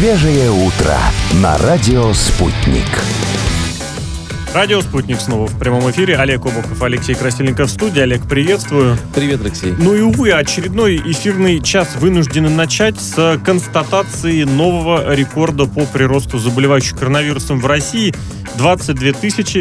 Свежее утро на радио «Спутник». Радио «Спутник» снова в прямом эфире. Олег Обухов, Алексей Красильников в студии. Олег, приветствую. Привет, Алексей. Ну и, увы, очередной эфирный час вынуждены начать с констатации нового рекорда по приросту заболевающих коронавирусом в России. 22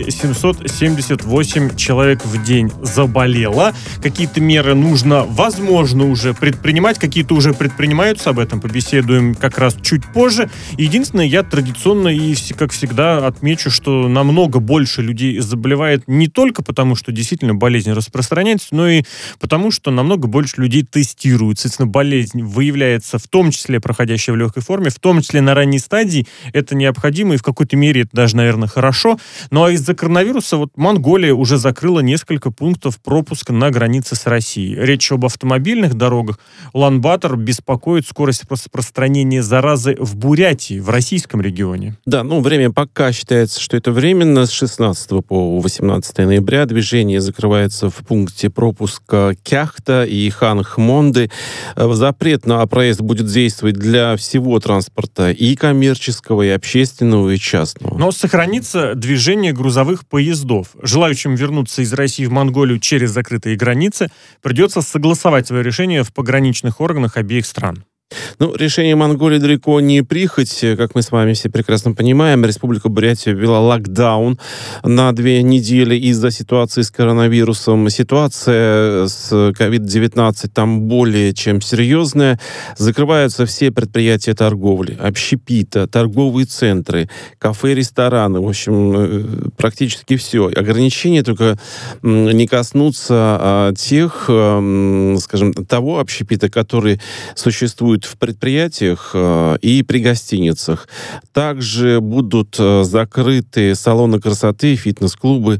778 человек в день заболело. Какие-то меры нужно, возможно, уже предпринимать. Какие-то уже предпринимаются. Об этом побеседуем как раз чуть позже. Единственное, я традиционно и, как всегда, отмечу, что намного больше людей заболевает не только потому, что действительно болезнь распространяется, но и потому, что намного больше людей тестируют. Соответственно, болезнь выявляется в том числе проходящая в легкой форме, в том числе на ранней стадии. Это необходимо, и в какой-то мере это даже, наверное, хорошо. Ну а из-за коронавируса вот Монголия уже закрыла несколько пунктов пропуска на границе с Россией. Речь об автомобильных дорогах. Улан-Батор беспокоит скорость распространения заразы в Бурятии, в российском регионе. Да, время пока считается, что это временно. С 16 по 18 ноября движение закрывается в пункте пропуска Кяхта и Хан-Хмонды. Запрет на проезд будет действовать для всего транспорта, и коммерческого, и общественного, и частного. Но сохранится движение грузовых поездов. Желающим вернуться из России в Монголию через закрытые границы придется согласовать свое решение в пограничных органах обеих стран. Решение Монголии далеко не прихоть. Как мы с вами все прекрасно понимаем, Республика Бурятия ввела локдаун на 2 недели из-за ситуации с коронавирусом. Ситуация с COVID-19 там более чем серьезная. Закрываются все предприятия торговли, общепита, торговые центры, кафе, рестораны. В общем, практически все. Ограничения только не коснутся тех, скажем, того общепита, который существует в предприятиях и при гостиницах. Также будут закрыты салоны красоты, фитнес-клубы,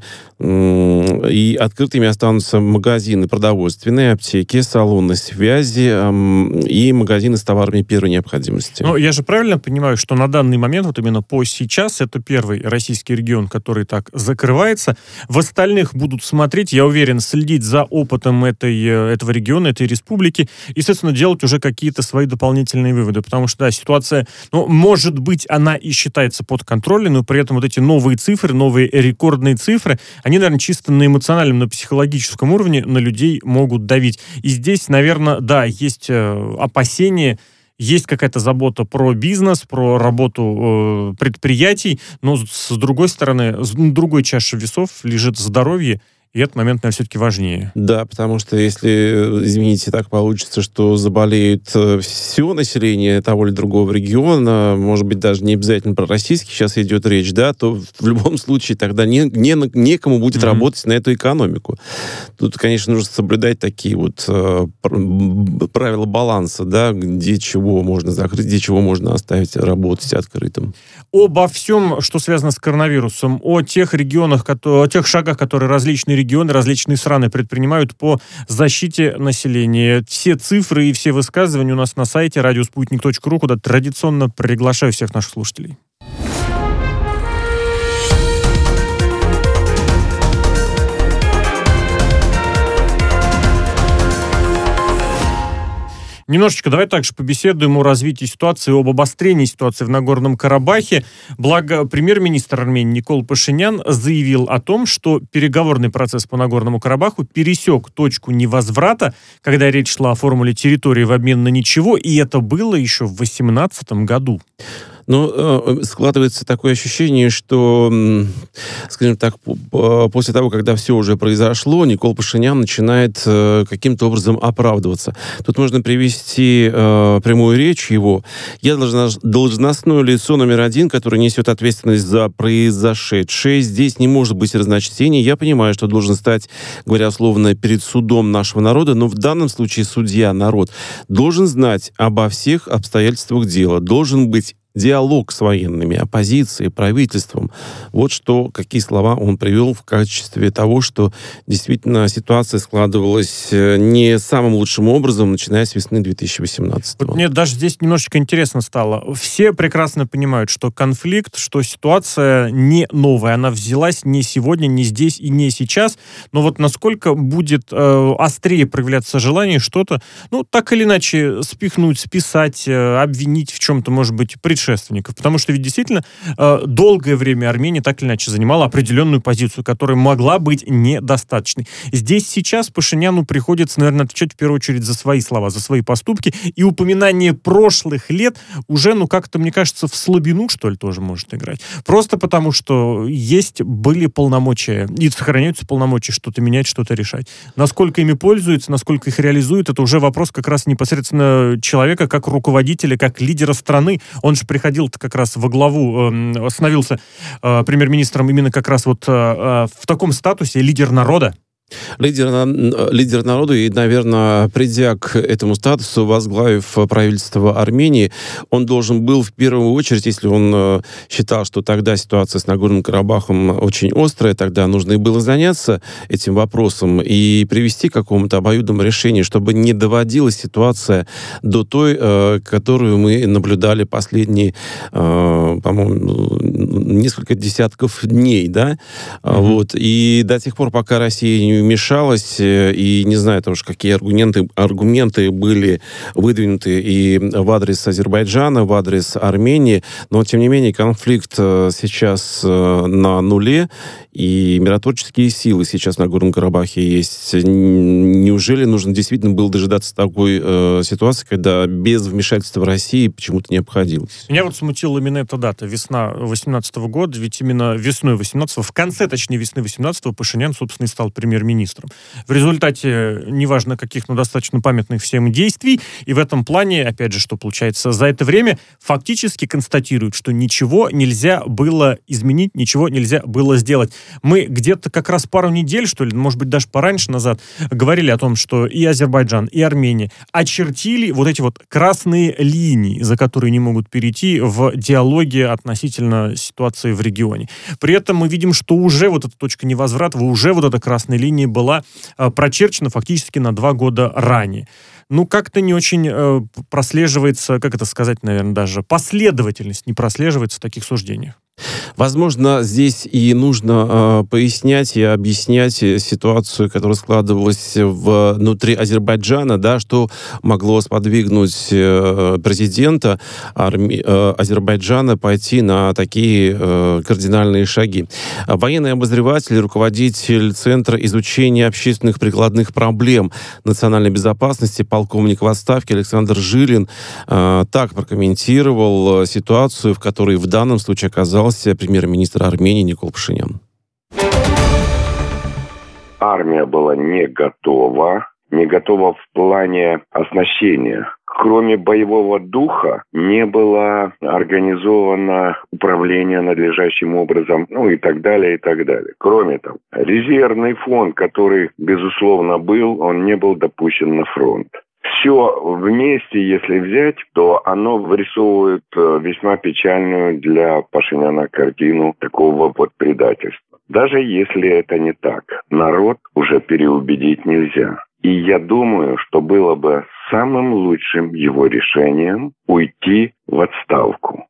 и открытыми останутся магазины продовольственные, аптеки, салоны связи и магазины с товарами первой необходимости. Но я же правильно понимаю, что на данный момент, вот именно по сейчас, это первый российский регион, который так закрывается. В остальных будут смотреть, я уверен, следить за опытом этого региона, этой республики и, соответственно, делать уже какие-то свои дополнительные выводы, потому что, да, ситуация, может быть, она и считается подконтрольной, но при этом вот эти новые цифры, новые рекордные цифры, они, наверное, чисто на эмоциональном, на психологическом уровне на людей могут давить. И здесь, наверное, да, есть опасения, есть какая-то забота про бизнес, про работу предприятий, но с другой стороны, на другой чаше весов лежит здоровье, и этот момент, наверное, все-таки важнее. Да, потому что если, извините, так получится, что заболеет все население того или другого региона, может быть, даже не обязательно про российский сейчас идет речь, да, то в любом случае тогда некому будет работать на эту экономику. Тут, конечно, нужно соблюдать такие вот правила баланса, да, где чего можно закрыть, где чего можно оставить работать открытым. Обо всем, что связано с коронавирусом, о тех регионах, о тех шагах, которые различные регионы, различные страны предпринимают по защите населения. Все цифры и все высказывания у нас на сайте radiosputnik.ru, куда традиционно приглашаю всех наших слушателей. Немножечко давай также побеседуем о развитии ситуации, об обострении ситуации в Нагорном Карабахе. Благо, премьер-министр Армении Никол Пашинян заявил о том, что переговорный процесс по Нагорному Карабаху пересек точку невозврата, когда речь шла о формуле территории в обмен на ничего, и это было еще в 2018 году. Складывается такое ощущение, что, скажем так, после того, когда все уже произошло, Никол Пашинян начинает каким-то образом оправдываться. Тут можно привести прямую речь его. «Я должностное лицо номер 1, которое несет ответственность за произошедшее. Здесь не может быть разночтений. Я понимаю, что должен стать, говоря условно, перед судом нашего народа, но в данном случае судья, народ, должен знать обо всех обстоятельствах дела, должен быть диалог с военными, оппозицией, правительством. Вот какие слова он привел в качестве того, что действительно ситуация складывалась не самым лучшим образом, начиная с весны 2018 года. Мне даже здесь немножечко интересно стало. Все прекрасно понимают, что конфликт, что ситуация не новая. Она взялась не сегодня, не здесь и не сейчас. Но вот насколько будет острее проявляться желание что-то, так или иначе, спихнуть, списать, обвинить в чем-то, может быть, предшествующем предшественников. Потому что ведь действительно долгое время Армения так или иначе занимала определенную позицию, которая могла быть недостаточной. Здесь сейчас Пашиняну приходится, наверное, отвечать в первую очередь за свои слова, за свои поступки, и упоминание прошлых лет уже, как-то, мне кажется, в слабину, что ли, тоже может играть. Просто потому, что были полномочия, и сохраняются полномочия что-то менять, что-то решать. Насколько ими пользуются, насколько их реализуют, это уже вопрос как раз непосредственно человека, как руководителя, как лидера страны. Он же приходил как раз во главу, становился премьер-министром именно как раз в таком статусе, лидер народа. Лидер народа, и, наверное, придя к этому статусу, возглавив правительство Армении, он должен был в первую очередь, если он считал, что тогда ситуация с Нагорным Карабахом очень острая, тогда нужно и было заняться этим вопросом и привести к какому-то обоюдному решению, чтобы не доводилась ситуация до той, которую мы наблюдали последние, по-моему, несколько десятков дней, да? И до тех пор, пока Россия не вмешалась, и не знаю, потому что какие аргументы были выдвинуты и в адрес Азербайджана, в адрес Армении, но, тем не менее, конфликт сейчас на нуле, и миротворческие силы сейчас на Горном Карабахе есть. Неужели нужно действительно было дожидаться такой ситуации, когда без вмешательства России почему-то не обходилось? Меня смутила именно эта дата, весна 2018 года, ведь именно весной 2018, в конце, точнее, весны 2018 Пашинян, собственно, и стал премьер-министром. В результате, неважно каких, но достаточно памятных всем действий, и в этом плане, опять же, что получается, за это время фактически констатируют, что ничего нельзя было изменить, ничего нельзя было сделать. Мы где-то как раз пару недель, что ли, может быть, даже пораньше назад, говорили о том, что и Азербайджан, и Армения очертили эти красные линии, за которые не могут перейти в диалоге относительно ситуации в регионе. При этом мы видим, что уже эта точка невозврата, уже эта красная линия была прочерчена фактически на 2 года ранее. Как-то не очень прослеживается, как это сказать, наверное, даже последовательность не прослеживается в таких суждениях. Возможно, здесь и нужно пояснять и объяснять ситуацию, которая складывалась внутри Азербайджана, да, что могло сподвигнуть президента Азербайджана пойти на такие кардинальные шаги. Военный обозреватель, руководитель Центра изучения общественных прикладных проблем национальной безопасности, полковник в отставке Александр Жилин так прокомментировал ситуацию, в которой в данном случае оказался премьер-министр Армении Никол Пашинян. Армия была не готова в плане оснащения. Кроме боевого духа, не было организовано управление надлежащим образом, и так далее, и так далее. Кроме того, резервный фонд, который, безусловно, был, он не был допущен на фронт. Все вместе, если взять, то оно вырисовывает весьма печальную для Пашиняна картину такого предательства. Даже если это не так, народ уже переубедить нельзя. И я думаю, что было бы самым лучшим его решением уйти в отставку.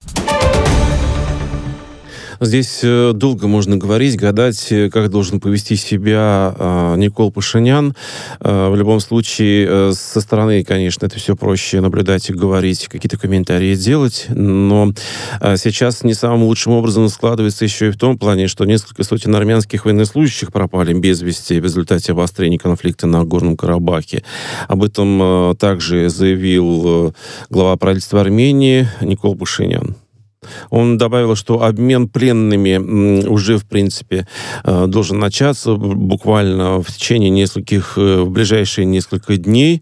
Здесь долго можно говорить, гадать, как должен повести себя Никол Пашинян. В любом случае, со стороны, конечно, это все проще наблюдать и говорить, какие-то комментарии делать, но сейчас не самым лучшим образом складывается еще и в том плане, что несколько сотен армянских военнослужащих пропали без вести в результате обострения конфликта на Горном Карабахе. Об этом также заявил глава правительства Армении Никол Пашинян. Он добавил, что обмен пленными уже, в принципе, должен начаться буквально в течение в ближайшие несколько дней.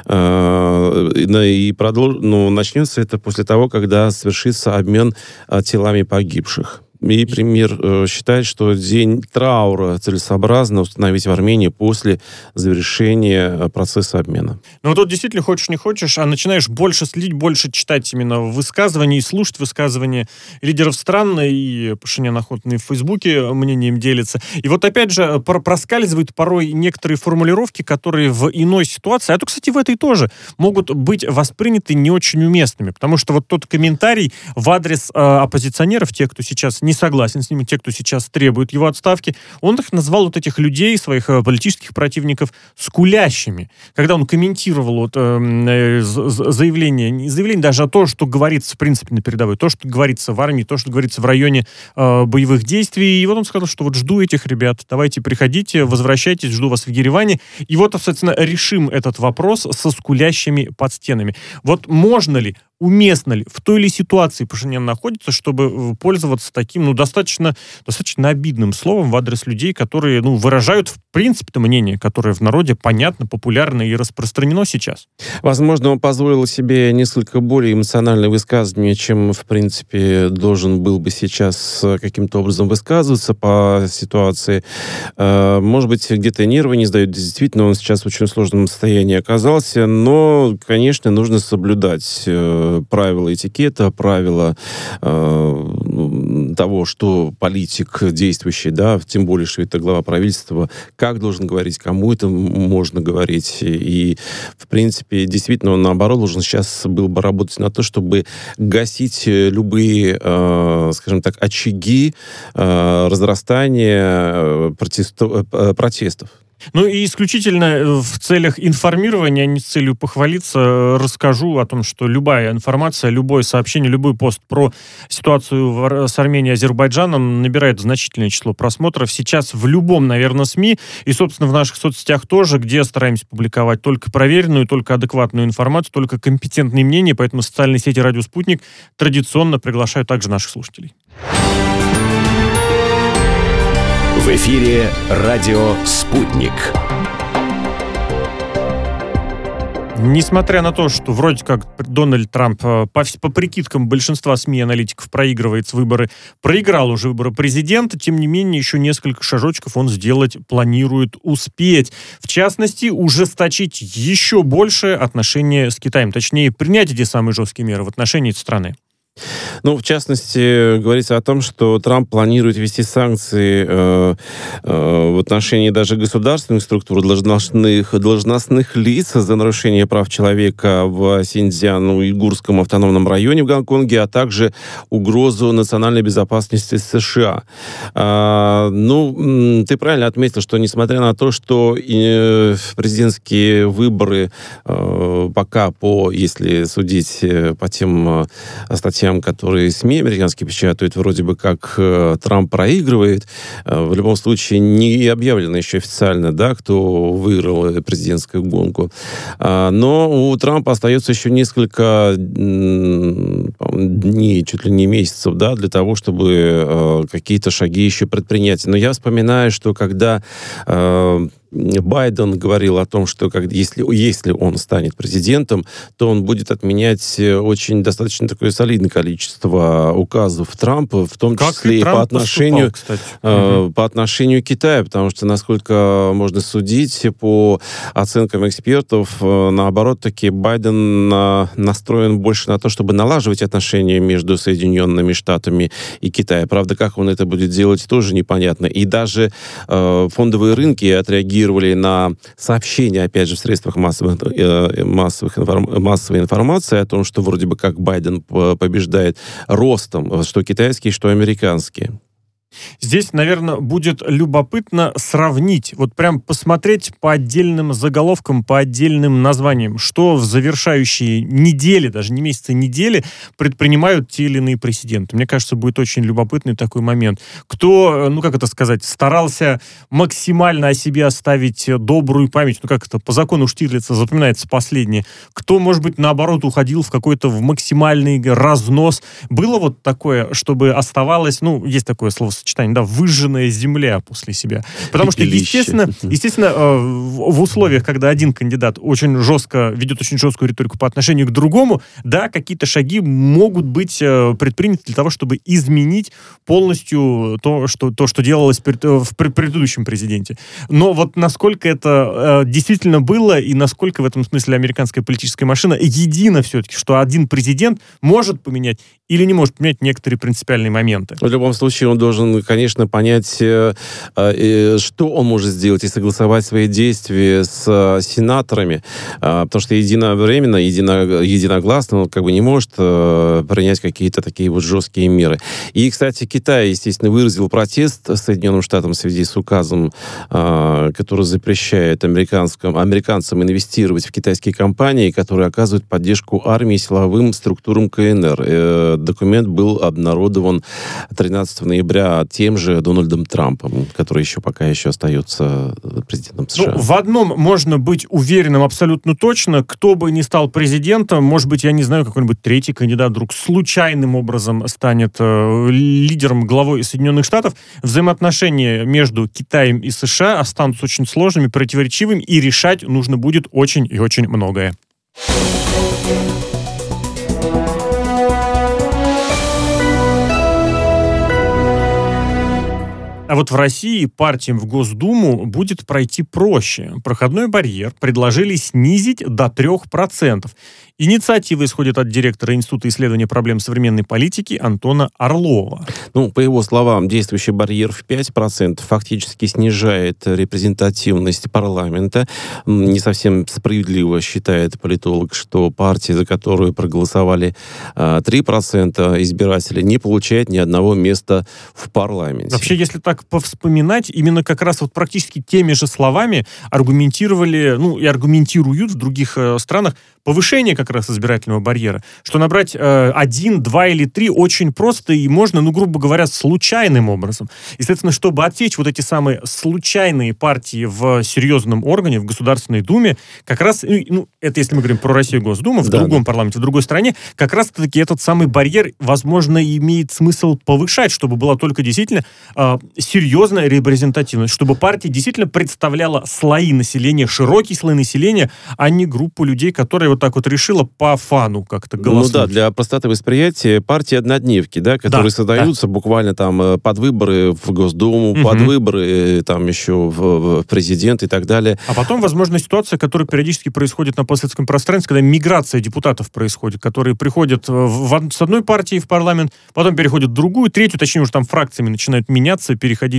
И начнется это после того, когда совершится обмен телами погибших. И премьер считает, что день траура целесообразно установить в Армении после завершения процесса обмена. Тут действительно, хочешь не хочешь, а начинаешь больше следить, больше читать именно высказывания и слушать высказывания лидеров стран, и Пашинян охотно в Фейсбуке мнением делится. И опять же проскальзывают порой некоторые формулировки, которые в иной ситуации, а то, кстати, в этой тоже, могут быть восприняты не очень уместными, потому что тот комментарий в адрес оппозиционеров, тех, кто сейчас не согласен с ними, те, кто сейчас требует его отставки, он их назвал, вот этих людей, своих политических противников, скулящими. Когда он комментировал вот, заявление, не заявление даже, а то, что говорится, в принципе, на передовой, то, что говорится в армии, то, что говорится в районе боевых действий. И вот он сказал, что вот жду этих ребят, давайте приходите, возвращайтесь, жду вас в Ереване. И вот, соответственно, решим этот вопрос со скулящими под стенами. Вот можно ли, уместно ли, в той или ситуации Пашинян находится, чтобы пользоваться таким, достаточно обидным словом в адрес людей, которые, выражают, в принципе-то, мнение, которое в народе понятно, популярно и распространено сейчас? Возможно, он позволил себе несколько более эмоциональное высказывание, чем, в принципе, должен был бы сейчас каким-то образом высказываться по ситуации. Может быть, где-то нервы не сдают. Действительно, он сейчас в очень сложном состоянии оказался, но, конечно, нужно соблюдать правила этикета, правила того, что политик действующий, да, тем более, что это глава правительства, как должен говорить, кому это можно говорить. И, в принципе, действительно, он, наоборот, должен сейчас был бы работать на то, чтобы гасить любые, скажем так, очаги разрастания протестов. И исключительно в целях информирования, а не с целью похвалиться, расскажу о том, что любая информация, любое сообщение, любой пост про ситуацию с Арменией и Азербайджаном набирает значительное число просмотров. Сейчас в любом, наверное, СМИ и, собственно, в наших соцсетях тоже, где стараемся публиковать только проверенную, только адекватную информацию, только компетентные мнения, поэтому социальные сети «Радио Спутник» традиционно приглашают также наших слушателей. В эфире «Радио Спутник». Несмотря на то, что вроде как Дональд Трамп по прикидкам большинства СМИ и аналитиков проигрывает выборы, проиграл уже выборы президента, тем не менее еще несколько шажочков он сделать планирует успеть. В частности, ужесточить еще больше отношения с Китаем, точнее, принять эти самые жесткие меры в отношении этой страны. В частности, говорится о том, что Трамп планирует ввести санкции в отношении даже государственных структур, должностных лиц за нарушение прав человека в Синьцзян-Уйгурском автономном районе в Гонконге, а также угрозу национальной безопасности США. Ты правильно отметил, что несмотря на то, что президентские выборы пока если судить по тем статьям, которые СМИ американские печатают, вроде бы как Трамп проигрывает. В любом случае не объявлено еще официально, да, кто выиграл президентскую гонку. Но у Трампа остается еще несколько дней, чуть ли не месяцев, да, для того, чтобы какие-то шаги еще предпринять. Но я вспоминаю, что когда Байден говорил о том, что если он станет президентом, то он будет отменять очень достаточно такое солидное количество указов Трампа, в том числе и по отношению к Китаю, потому что, насколько можно судить, по оценкам экспертов, наоборот, таки Байден настроен больше на то, чтобы налаживать отношения между Соединенными Штатами и Китаем. Правда, как он это будет делать, тоже непонятно. И даже фондовые рынки отреагировали на сообщения, опять же, в средствах массовой информации о том, что вроде бы как Байден побеждает ростом, что китайские, что американские. Здесь, наверное, будет любопытно сравнить, вот прям посмотреть по отдельным заголовкам, по отдельным названиям, что в завершающие недели, даже не месяцы, недели предпринимают те или иные президенты. Мне кажется, будет очень любопытный такой момент. Кто, старался максимально о себе оставить добрую память, по закону Штирлица запоминается последнее. Кто, может быть, наоборот, уходил в какой-то максимальный разнос. Было вот такое, чтобы оставалось, есть такое словосочетание, выжженная земля после себя. Потому что, естественно, в условиях, когда один кандидат ведет очень жесткую риторику по отношению к другому, да, какие-то шаги могут быть предприняты для того, чтобы изменить полностью то, что делалось в предыдущем президенте. Но вот насколько это действительно было, и насколько в этом смысле американская политическая машина едина все-таки, что один президент может поменять или не может поменять некоторые принципиальные моменты. В любом случае, он должен конечно, понять, что он может сделать и согласовать свои действия с сенаторами, потому что единогласно он как бы не может принять какие-то такие вот жесткие меры. И, кстати, Китай, естественно, выразил протест Соединенным Штатам в связи с указом, который запрещает американцам инвестировать в китайские компании, которые оказывают поддержку армии и силовым структурам КНР. Документ был обнародован 13 ноября тем же Дональдом Трампом, который пока еще остается президентом США. В одном можно быть уверенным абсолютно точно. Кто бы ни стал президентом, может быть, я не знаю, какой-нибудь третий кандидат вдруг случайным образом станет лидером, главой Соединенных Штатов, взаимоотношения между Китаем и США останутся очень сложными, противоречивыми, и решать нужно будет очень и очень многое. А вот в России партиям в Госдуму будет пройти проще. Проходной барьер предложили снизить до 3%. Инициатива исходит от директора Института исследования проблем современной политики Антона Орлова. По его словам, действующий барьер в 5% фактически снижает репрезентативность парламента. Не совсем справедливо считает политолог, что партия, за которую проголосовали 3% избирателей, не получает ни одного места в парламенте. Вообще, если так повспоминать, именно как раз вот практически теми же словами аргументировали, и аргументируют в других странах повышение как раз избирательного барьера, что набрать 1, 2 или 3 очень просто и можно, грубо говоря, случайным образом. И, соответственно, чтобы отсечь вот эти самые случайные партии в серьезном органе, в Государственной Думе, как раз, это если мы говорим про Россию Госдуму, в другом парламенте, в другой стране, как раз-таки этот самый барьер, возможно, имеет смысл повышать, чтобы была только действительно серьезная репрезентативность, чтобы партия действительно представляла слои населения, широкие слои населения, а не группу людей, которые вот так вот решила по фану как-то голосовать. Для простоты восприятия партии-однодневки, которые создаются буквально там под выборы в Госдуму, под выборы там еще в президент и так далее. А потом, возможно, ситуация, которая периодически происходит на постсоветском пространстве, когда миграция депутатов происходит, которые приходят с одной партии в парламент, потом переходят в другую, третью, точнее, уже там фракциями начинают меняться, переходить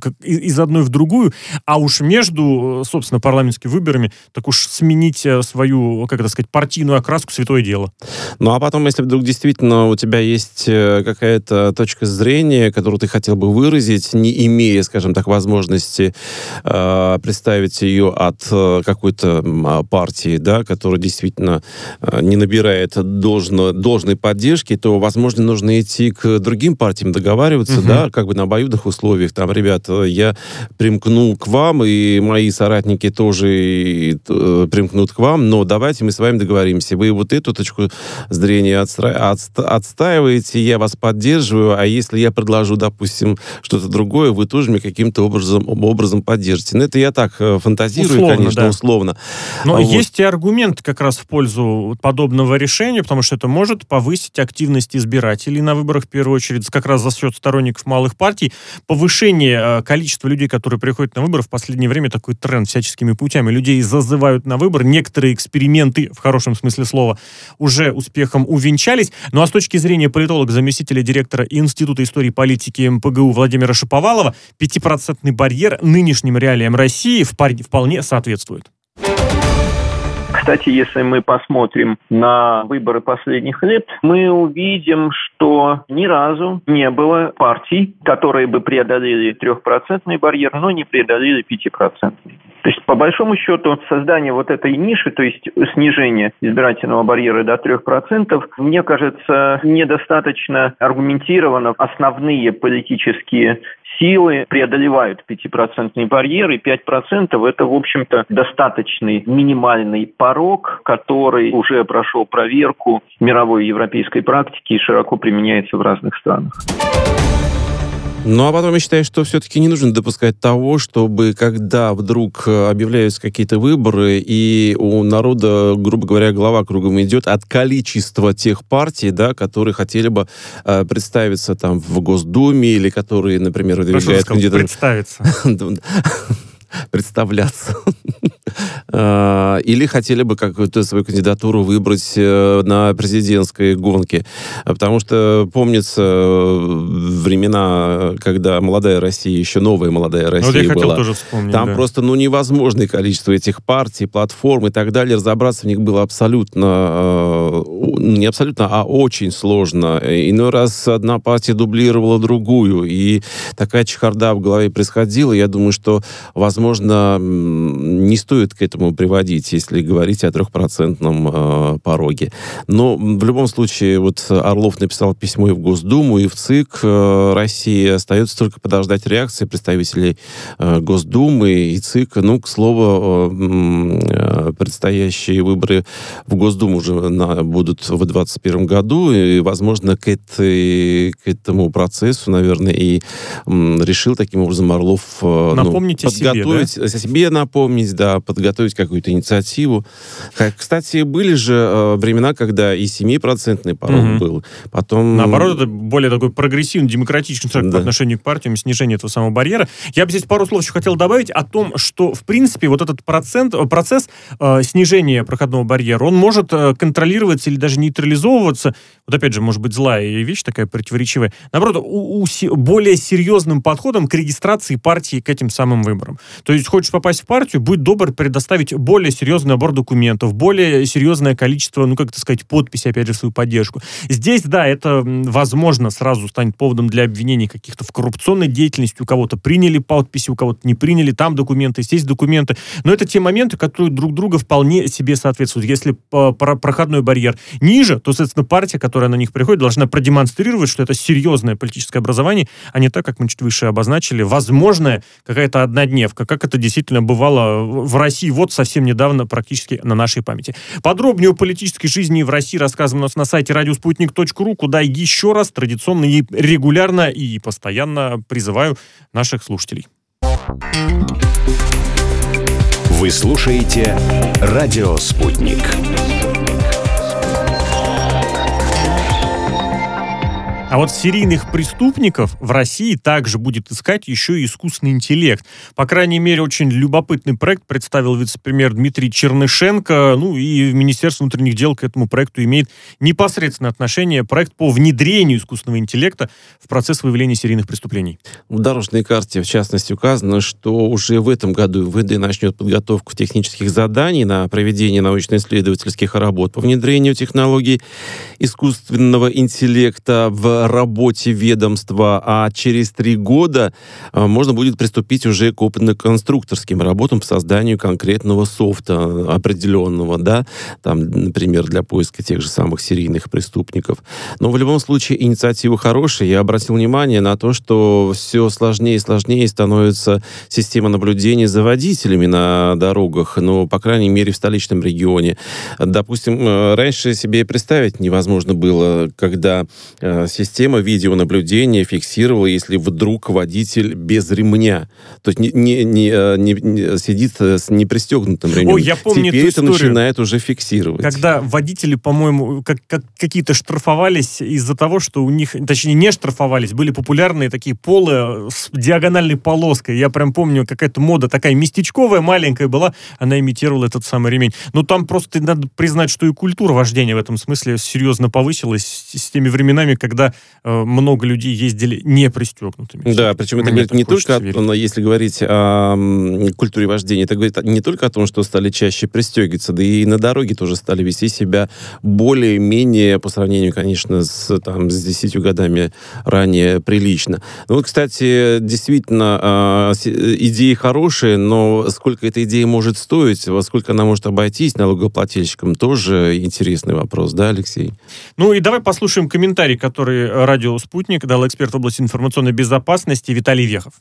из одной в другую, а уж между, собственно, парламентскими выборами, так уж сменить свою, партийную окраску — святое дело. А потом, если вдруг действительно у тебя есть какая-то точка зрения, которую ты хотел бы выразить, не имея, скажем так, возможности представить ее от какой-то партии, которая действительно не набирает должной поддержки, то, возможно, нужно идти к другим партиям, договариваться, на обоюдных условиях. Там, ребята, я примкну к вам, и мои соратники тоже примкнут к вам, но давайте мы с вами договоримся. Вы вот эту точку зрения отстаиваете, я вас поддерживаю, а если я предложу, допустим, что-то другое, вы тоже меня каким-то образом поддержите. Это я так фантазирую, условно. Но есть и аргумент как раз в пользу подобного решения, потому что это может повысить активность избирателей на выборах, в первую очередь, как раз за счет сторонников малых партий. Повышение количества людей, которые приходят на выборы, в последнее время такой тренд всяческими путями. Людей зазывают на выбор. Некоторые эксперименты, в хорошем смысле слова, уже успехом увенчались. А с точки зрения политолога, заместителя директора Института истории и политики МПГУ Владимира Шаповалова, 5% барьер нынешним реалиям России вполне соответствует. Кстати, если мы посмотрим на выборы последних лет, мы увидим, что ни разу не было партий, которые бы преодолели 3% барьер, но не преодолели 5%. То есть, по большому счету, создание вот этой ниши, то есть снижение избирательного барьера до 3%, мне кажется, недостаточно аргументированно. Основные политические силы преодолевают 5% барьер, и 5% это, в общем-то, достаточный минимальный порог, который уже прошел проверку мировой и европейской практики и широко применяется в разных странах. А потом я считаю, что все-таки не нужно допускать того, чтобы, когда вдруг объявляются какие-то выборы, и у народа, грубо говоря, голова кругом идет от количества тех партий, которые хотели бы представиться там в Госдуме, или которые, например, выдвигают кандидатуру. Представиться. Представляться. или хотели бы какую-то свою кандидатуру выбрать на президентской гонке. Потому что помнится времена, когда молодая Россия, еще новая молодая Россия я была. Тоже вспомнить, там просто невозможное количество этих партий, платформ и так далее. Разобраться в них было абсолютно, не абсолютно, а очень сложно. Иной раз одна партия дублировала другую, и такая чехарда в голове происходила. Я думаю, что, возможно, не стоит к этому приводить, если говорить о 3% пороге. Но в любом случае, вот Орлов написал письмо и в Госдуму, и в ЦИК России. Остается только подождать реакции представителей Госдумы и ЦИК. Ну, к слову, предстоящие выборы в Госдуму уже будут в 2021 году, и, возможно, к этому процессу, наверное, и решил таким образом Орлов напомнить подготовить, о себе напомнить, да, подготовить какую-то инициативу. Кстати, были же времена, когда и 7% порог был. Потом... Наоборот, это более такой прогрессивный, демократичный шаг по отношению к партиям, снижение этого самого барьера. Я бы здесь пару слов еще хотел добавить о том, что, в принципе, вот этот процесс снижения проходного барьера, он может контролироваться или даже нейтрализовываться. Вот опять же, может быть, злая вещь такая противоречивая. Наоборот, более серьезным подходом к регистрации партии к этим самым выборам. То есть, хочешь попасть в партию, будь добр предоставить более серьезный набор документов, более серьезное количество, подписей, опять же, в свою поддержку. Здесь, да, это, возможно, сразу станет поводом для обвинений каких-то в коррупционной деятельности. У кого-то приняли подписи, у кого-то не приняли, там документы, здесь документы. Но это те моменты, которые друг друга вполне себе соответствуют. Если проходной барьер ниже, то, соответственно, партия, которая на них приходит, должна продемонстрировать, что это серьезное политическое образование, а не так, как мы чуть выше обозначили, возможная какая-то однодневка, как это действительно бывало в России вот совсем недавно практически на нашей памяти. Подробнее о политической жизни в России рассказываем у нас на сайте радиоспутник.ру, куда еще раз традиционно и регулярно и постоянно призываю наших слушателей. Вы слушаете «Радио Спутник». А вот серийных преступников в России также будет искать еще и искусственный интеллект. По крайней мере, очень любопытный проект представил вице-премьер Дмитрий Чернышенко. Ну и Министерство внутренних дел к этому проекту имеет непосредственное отношение. Проект по внедрению искусственного интеллекта в процесс выявления серийных преступлений. В дорожной карте, в частности, указано, что уже в этом году МВД начнет подготовку технических заданий на проведение научно-исследовательских работ по внедрению технологий искусственного интеллекта в работе ведомства, а через 3 года можно будет приступить уже к опытно-конструкторским работам по созданию конкретного софта определенного, да, там, например, для поиска тех же самых серийных преступников. Но в любом случае инициатива хорошая. Я обратил внимание на то, что все сложнее и сложнее становится система наблюдения за водителями на дорогах, ну, по крайней мере, в столичном регионе. Допустим, раньше себе и представить невозможно было, когда система видеонаблюдения фиксировала, если вдруг водитель без ремня. То есть не сидит с непристегнутым ремнем. Ой, я помню Теперь эту это историю, начинает уже фиксировать. когда водители, по-моему, какие-то штрафовались из-за того, что у них, точнее, не штрафовались, были популярные такие полы с диагональной полоской. Я прям помню, какая-то мода такая местечковая, маленькая была, она имитировала этот самый ремень. Но там просто надо признать, что и культура вождения в этом смысле серьезно повысилась с теми временами, когда много людей ездили не пристегнутыми. Да, причем это говорит не только, если говорить о культуре вождения, это говорит не только о том, что стали чаще пристегиваться, да и на дороге тоже стали вести себя более-менее, по сравнению, конечно, с 10 годами ранее, прилично. Ну, вот, кстати, действительно, идеи хорошие, но сколько эта идея может стоить, во сколько она может обойтись налогоплательщикам, тоже интересный вопрос, да, Алексей? Ну и давай послушаем комментарий, который радио «Спутник» дал эксперт в области информационной безопасности Виталий Вехов.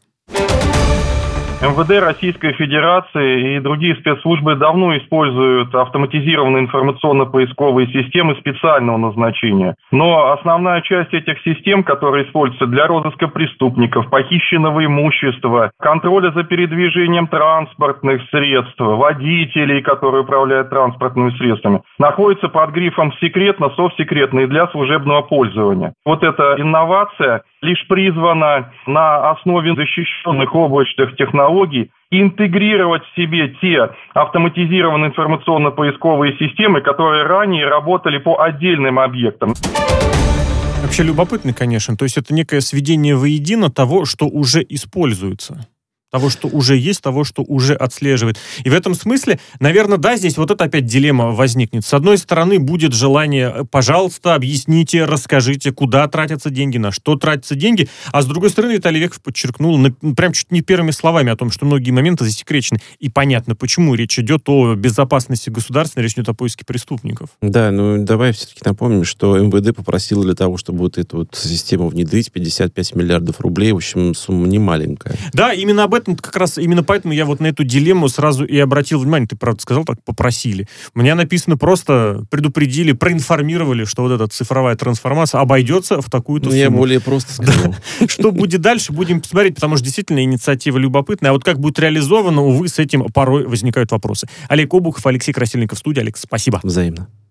МВД Российской Федерации и другие спецслужбы давно используют автоматизированные информационно-поисковые системы специального назначения. Но основная часть этих систем, которые используются для розыска преступников, похищенного имущества, контроля за передвижением транспортных средств, водителей, которые управляют транспортными средствами, находится под грифом «секретно», «совсекретно» и для служебного пользования. Вот эта инновация лишь призвана на основе защищенных облачных технологий интегрировать в себе те автоматизированные информационно-поисковые системы, которые ранее работали по отдельным объектам. Вообще любопытно, конечно. То есть это некое сведение воедино того, что уже используется. Того, что уже есть, того, что уже отслеживает. И в этом смысле, наверное, да, здесь вот это опять дилемма возникнет. С одной стороны, будет желание, пожалуйста, объясните, расскажите, куда тратятся деньги, на что тратятся деньги. А с другой стороны, Виталий Веков подчеркнул, прям чуть не первыми словами о том, что многие моменты засекречены. И понятно, почему речь идет о безопасности государства, речь идет о поиске преступников. Да, давай все-таки напомним, что МВД попросило для того, чтобы вот эту вот систему внедрить, 55 миллиардов рублей. В общем, сумма не маленькая. Да, именно об этом как раз, именно поэтому я вот на эту дилемму сразу и обратил внимание. Ты, правда, сказал, так попросили. У меня написано просто предупредили, проинформировали, что вот эта цифровая трансформация обойдется в такую-то сумму. Я более просто сказал. Что будет дальше, будем посмотреть, потому что действительно инициатива любопытная. А вот как будет реализовано, увы, с этим порой возникают вопросы. Олег Обухов, Алексей Красильников в студии. Алекс, спасибо. Взаимно.